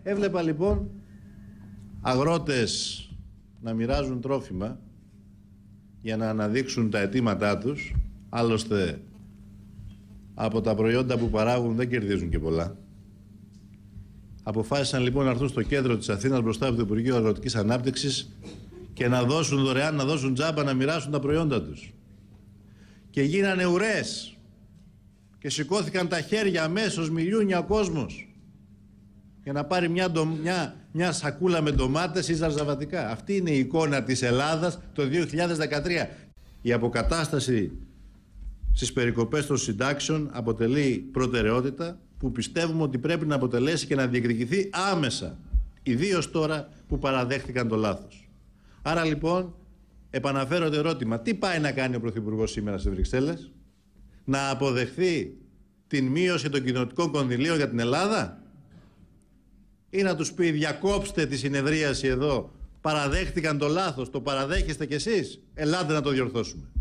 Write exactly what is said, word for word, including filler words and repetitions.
Έβλεπα λοιπόν αγρότες να μοιράζουν τρόφιμα για να αναδείξουν τα αιτήματά τους. Άλλωστε από τα προϊόντα που παράγουν δεν κερδίζουν και πολλά. Αποφάσισαν λοιπόν να έρθουν στο κέντρο της Αθήνας μπροστά από το Υπουργείο Αγροτικής Ανάπτυξης και να δώσουν δωρεάν, να δώσουν τζάμπα, να μοιράσουν τα προϊόντα τους. Και γίνανε ουρές και σηκώθηκαν τα χέρια αμέσως, μιλιούνι ο κόσμος για να πάρει μια, μια, μια σακούλα με ντομάτες ή ζαρζαβατικά. Αυτή είναι η εικόνα της Ελλάδας το δύο χιλιάδες δεκατρία. Η αποκατάσταση στις περικοπές των συντάξεων αποτελεί προτεραιότητα που πιστεύουμε ότι πρέπει να αποτελέσει και να διεκδικηθεί άμεσα, ιδίως τώρα που παραδέχτηκαν το λάθος. Άρα λοιπόν επαναφέρω το ερώτημα, τι πάει να κάνει ο Πρωθυπουργός σήμερα στις Βρυξέλλες? Να αποδεχθεί την μείωση των κοινοτικών κονδυλίων για την Ελλάδα ή να τους πει διακόψτε τη συνεδρίαση εδώ, παραδέχτηκαν το λάθος, το παραδέχεστε κι εσείς, ελάτε να το διορθώσουμε.